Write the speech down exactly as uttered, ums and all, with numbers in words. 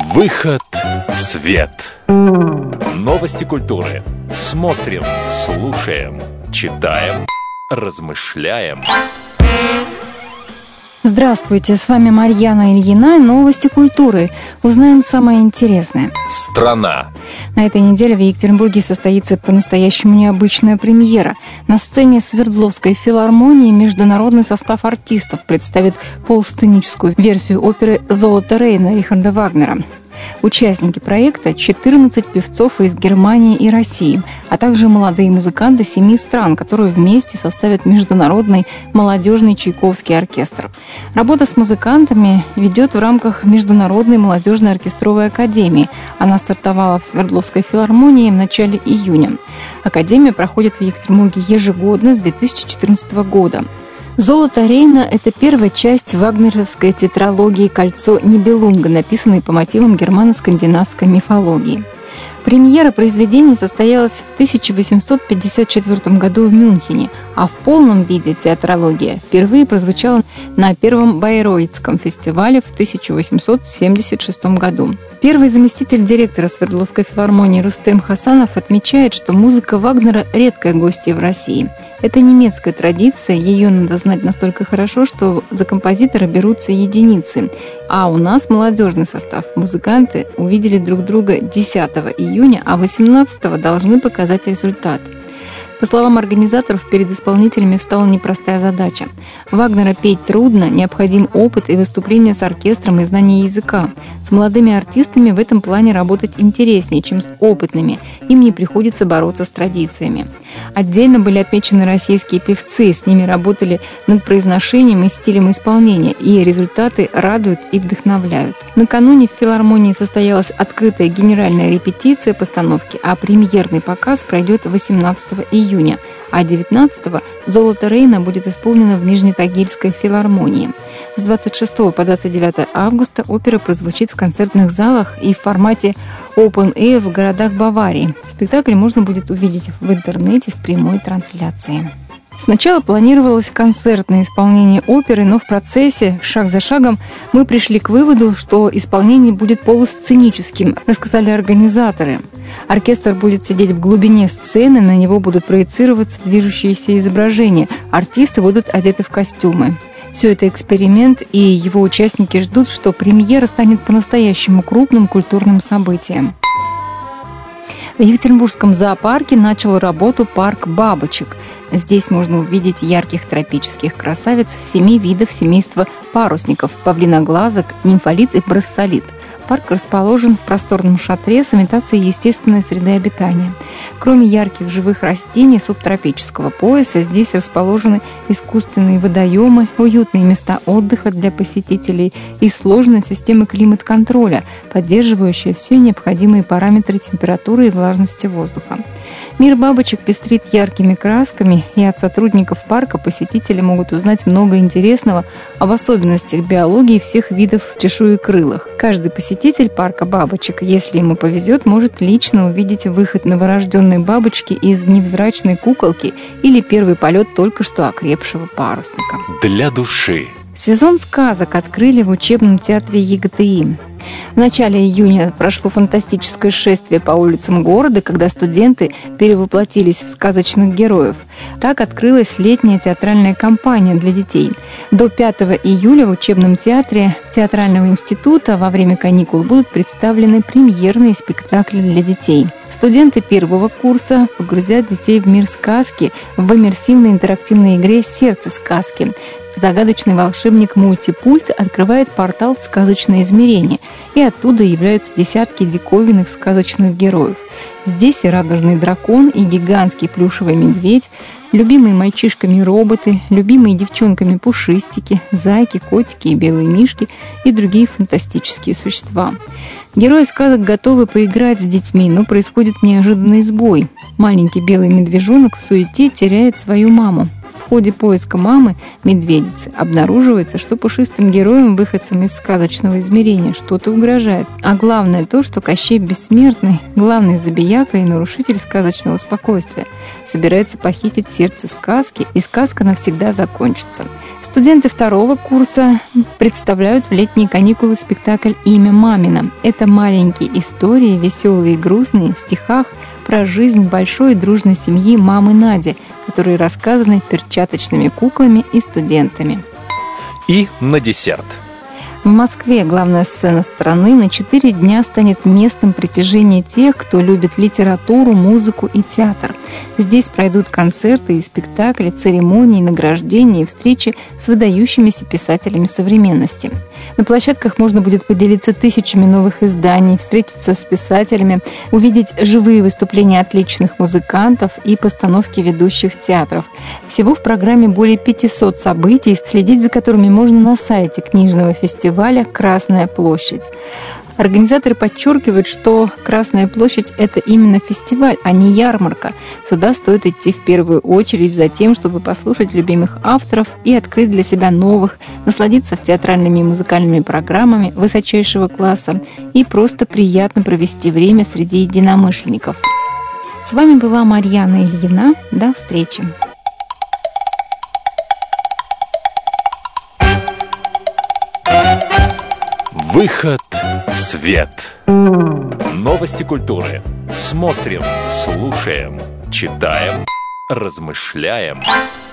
Выход в свет. Новости культуры. Смотрим, слушаем, читаем, размышляем. Здравствуйте, с вами Марьяна Ильина и новости культуры. Узнаем самое интересное. Страна. На этой неделе в Екатеринбурге состоится по-настоящему необычная премьера. На сцене Свердловской филармонии международный состав артистов представит полусценическую версию оперы «Золото Рейна» Рихарда Вагнера. Участники проекта – четырнадцать певцов из Германии и России, а также молодые музыканты семи стран, которые вместе составят международный молодежный Чайковский оркестр. Работа с музыкантами ведет в рамках Международной молодежной оркестровой академии. Она стартовала в Свердловской филармонии в начале июня. Академия проходит в Екатеринбурге ежегодно с две тысячи четырнадцатого года. «Золото Рейна» — это первая часть вагнеровской тетралогии «Кольцо Нибелунга», написанной по мотивам германо-скандинавской мифологии. Премьера произведения состоялась в тысяча восемьсот пятьдесят четвёртом году в Мюнхене, а в полном виде тетралогия впервые прозвучала на первом Байроитском фестивале в тысяча восемьсот семьдесят шестом году. Первый заместитель директора Свердловской филармонии Рустем Хасанов отмечает, что музыка Вагнера – редкое гостье в России. Это немецкая традиция, ее надо знать настолько хорошо, что за композитора берутся единицы. А у нас молодежный состав. Музыканты увидели друг друга десятого июня, а восемнадцатого должны показать результат. По словам организаторов, перед исполнителями встала непростая задача. Вагнера петь трудно, необходим опыт и выступление с оркестром и знание языка. С молодыми артистами в этом плане работать интереснее, чем с опытными. Им не приходится бороться с традициями. Отдельно были отмечены российские певцы, с ними работали над произношением и стилем исполнения, и результаты радуют и вдохновляют. Накануне в филармонии состоялась открытая генеральная репетиция постановки, а премьерный показ пройдет восемнадцатого июня, а девятнадцатого «Золото Рейна» будет исполнено в Нижнетагильской филармонии. С двадцать шестого по двадцать девятое августа опера прозвучит в концертных залах и в формате Open Air в городах Баварии. Спектакль можно будет увидеть в интернете в прямой трансляции. Сначала планировалось концертное исполнение оперы, но в процессе, шаг за шагом, мы пришли к выводу, что исполнение будет полусценическим, рассказали организаторы. Оркестр будет сидеть в глубине сцены, на него будут проецироваться движущиеся изображения, артисты будут одеты в костюмы. Все это эксперимент, и его участники ждут, что премьера станет по-настоящему крупным культурным событием. В Екатеринбургском зоопарке начал работу парк бабочек. Здесь можно увидеть ярких тропических красавиц семи видов семейства парусников – павлиноглазок, нимфолит и брассолит. Парк расположен в просторном шатре с имитацией естественной среды обитания. Кроме ярких живых растений субтропического пояса, здесь расположены искусственные водоемы, уютные места отдыха для посетителей и сложная система климат-контроля, поддерживающая все необходимые параметры температуры и влажности воздуха. Мир бабочек пестрит яркими красками, и от сотрудников парка посетители могут узнать много интересного об особенностях биологии всех видов чешуекрылых. Каждый посетитель парка бабочек, если ему повезет, может лично увидеть выход новорожденной бабочки из невзрачной куколки или первый полет только что окрепшего парусника. Для души. Сезон сказок открыли в учебном театре ЕГТИ. В начале июня прошло фантастическое шествие по улицам города, когда студенты перевоплотились в сказочных героев. Так открылась летняя театральная кампания для детей. До пятого июля в учебном театре Театрального института во время каникул будут представлены премьерные спектакли для детей. Студенты первого курса погрузят детей в мир сказки в иммерсивной интерактивной игре «Сердце сказки». Загадочный волшебник-мультипульт открывает портал в сказочное измерение, и оттуда являются десятки диковинных сказочных героев. Здесь и радужный дракон, и гигантский плюшевый медведь, любимые мальчишками роботы, любимые девчонками пушистики, зайки, котики и белые мишки и другие фантастические существа. Герои сказок готовы поиграть с детьми, но происходит неожиданный сбой. Маленький белый медвежонок в суете теряет свою маму. В ходе поиска мамы медведицы обнаруживается, что пушистым героям, выходцам из сказочного измерения, что-то угрожает. А главное то, что Кощей Бессмертный, главный забияка и нарушитель сказочного спокойствия, собирается похитить сердце сказки, и сказка навсегда закончится. Студенты второго курса представляют в летние каникулы спектакль «Имя Мамина». Это маленькие истории, веселые и грустные, в стихах про жизнь большой и дружной семьи мамы Нади, которые рассказаны перчаточными куклами и студентами. И на десерт. В Москве главная сцена страны на четыре дня станет местом притяжения тех, кто любит литературу, музыку и театр. Здесь пройдут концерты и спектакли, церемонии, награждения и встречи с выдающимися писателями современности. На площадках можно будет поделиться тысячами новых изданий, встретиться с писателями, увидеть живые выступления отличных музыкантов и постановки ведущих театров. Всего в программе более пятисот событий, следить за которыми можно на сайте книжного фестиваля «Красная площадь». Организаторы подчеркивают, что Красная площадь – это именно фестиваль, а не ярмарка. Сюда стоит идти в первую очередь за тем, чтобы послушать любимых авторов и открыть для себя новых, насладиться театральными и музыкальными программами высочайшего класса и просто приятно провести время среди единомышленников. С вами была Марьяна Ильина. До встречи! Выход в свет. Новости культуры. Смотрим, слушаем, читаем, размышляем.